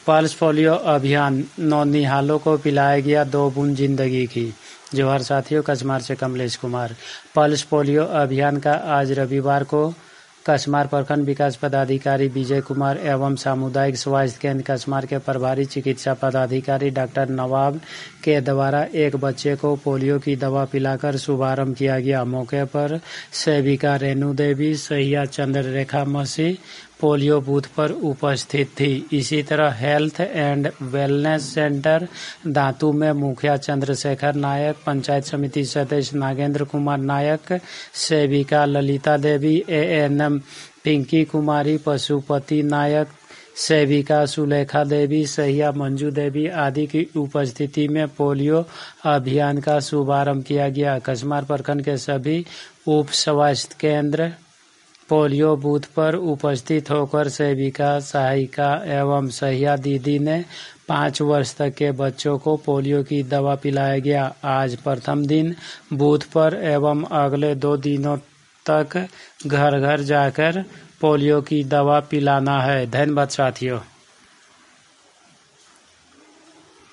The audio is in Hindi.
पल्स पोलियो अभियान, नौनिहालों को पिलाया गया 2 बूंद जिंदगी की। जोहार साथियों, कचमार से कमलेश कुमार। पल्स पोलियो अभियान का आज रविवार को कचमार प्रखंड विकास पदाधिकारी विजय कुमार एवं सामुदायिक स्वास्थ्य केंद्र कचमार के प्रभारी चिकित्सा पदाधिकारी डॉक्टर नवाब के द्वारा एक बच्चे को पोलियो की दवा पिलाकर शुभारंभ किया गया। मौके पर सेविका रेणु देवी, सहिया चंद्ररेखा मसीह पोलियो बूथ पर उपस्थित थी। इसी तरह health and wellness centre Dantu में मुखिया चंद्रशेखर नायक, पंचायत समिति सदस्य नागेंद्र कुमार नायक, सेविका ललिता देवी, एएनएम पिंकी कुमारी, पशुपति नायक, सेविका सुलेखा देवी, सहिया मंजू देवी आदि की उपस्थिति में पोलियो अभियान का शुभारंभ किया गया। कचमार प्रखंड के सभी उप स्वास्थ्य केंद्र पोलियो बूथ पर उपस्थित होकर सेविका, सहायिका एवं सहिया दीदी ने 5 वर्ष तक के बच्चों को पोलियो की दवा पिलाया गया। आज प्रथम दिन बूथ पर एवं अगले 2 दिनों तक घर घर जाकर पोलियो की दवा पिलाना है। धन्यवाद साथियों।